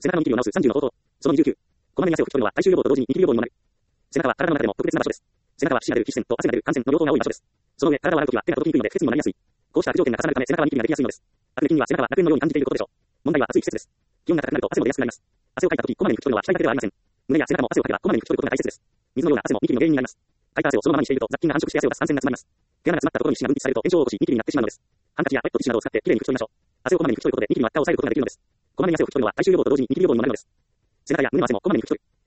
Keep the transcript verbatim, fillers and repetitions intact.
背中のニキビを治すさんじゅうの方法。そのにじゅうきゅう。こまめに汗を拭き取るのは体臭予防と同時にニキビ予防にもなる。背中は体の中でも特別な場所です。背中は皮脂が出る皮脂腺と汗が出る汗腺の両方が多い場所です。その上、体を洗うときは手が届きにくいので不潔にもなりやすい。こうした悪条件が重なるため背中はニキビができやすいのです。汗的には背中は楽園のように感じていることでしょう。問題は暑い季節です。気温が高くなると汗も出やすくなります。汗をかいたときこまめに拭き取るのは鍛え方ではありません。胸や背中も汗をかけばこまめに拭き取ることが大切です。水のような汗もニキビの原因になります。かいた汗をそのままにしていると雑菌が繁殖して汗を出す感染が詰まります。毛穴が詰まったところに皮脂が分泌されると炎症を起こしニキビになってしまうのです。ハンカチやウェットティッシュなどを使ってきれいに拭き取りましょう。汗をこまめに拭き取ることでニキビの悪化を抑えることができるのです。こまめに汗を拭き取るのは体臭予防と同時にニキビ予防にもなるのです。背中や胸の汗もこまめに拭き取る。